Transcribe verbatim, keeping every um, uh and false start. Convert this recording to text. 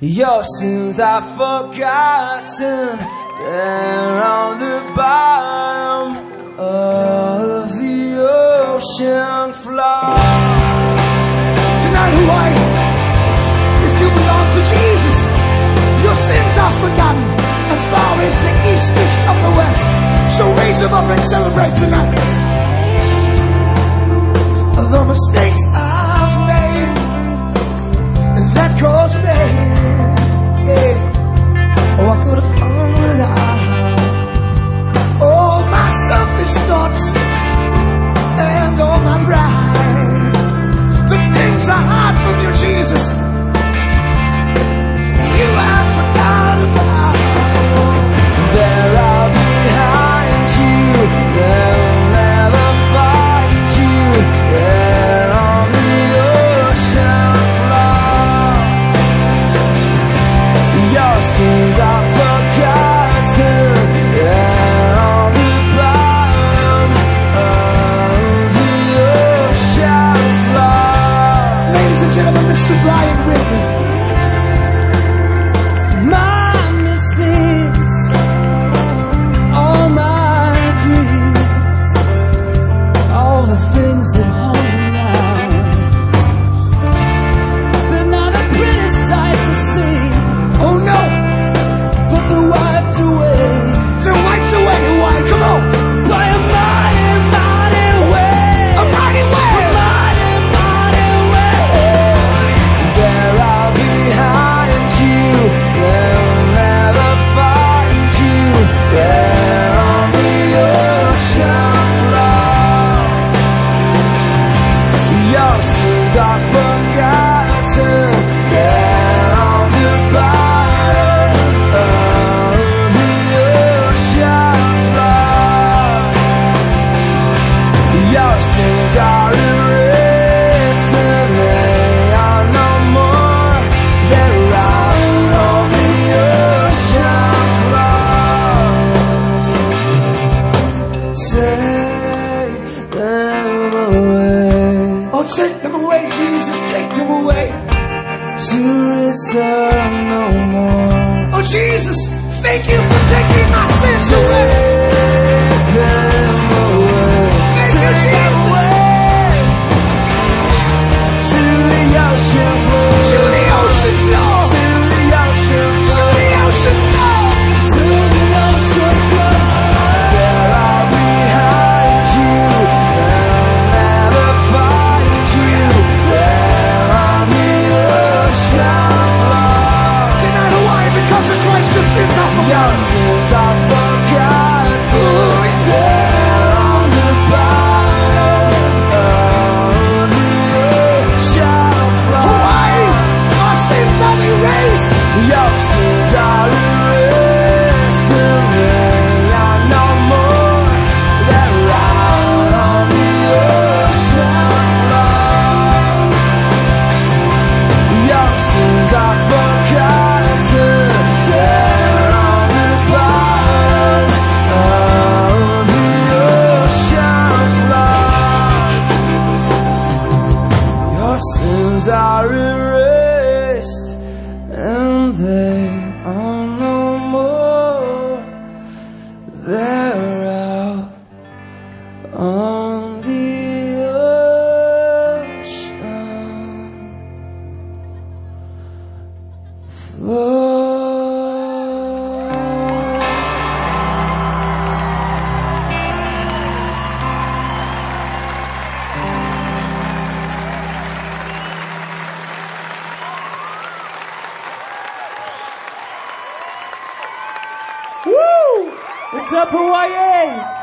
Your sins are forgotten. They're on the bottom of the ocean floor. Tonight, Hawaii, if you belong to Jesus, your sins are forgotten as far as the east is from the west. So raise them up and celebrate tonight. The mistakes I've made that caused pain, yeah. Oh, I could have found out. All my selfish thoughts and all my pride, the things I hide from you, Jesus, you have forgotten about. They're all behind you. They'll never find you. They're on the ocean floor. Your sins are forgotten. They're on the bottom of the ocean floor. Ladies and gentlemen, Mister Brian Whitney. My mistakes, all my grief, all the things that hold me down, they're not a pretty sight to see. Oh no, But they're wiped away they're wiped away. Hawaii, come on. by a mighty, mighty way. A mighty way. A mighty, mighty way. They're all behind you. They'll never find you. They're on the ocean floor. Your sins are forgotten. They're on the bottom of the ocean floor. Your sins are erased and they are no more. They're out on the ocean floor. Take them away Oh, take them away, Jesus, take them away. to return no more. Oh, Jesus, thank you for taking my sins away. Take them away. Thank you, Take them Jesus. away to the ocean floor. To the ocean floor. To the ocean To floor. the ocean floor. To the ocean floor. They're all behind you. They'll never find you. They're on the ocean floor. Tonight, Hawaii, because of Christ, your sins are Your forgiven. sins are forgotten. They're on the bottom of the ocean floor. Hawaii, our sins are erased. Your sins are erased and they are no more. They're out on the ocean floor. Your sins are forgotten. They're on the bottom of the ocean floor. Your sins are erased and they are no more. They're out on the ocean floor. Woo! What's up, Hawaii?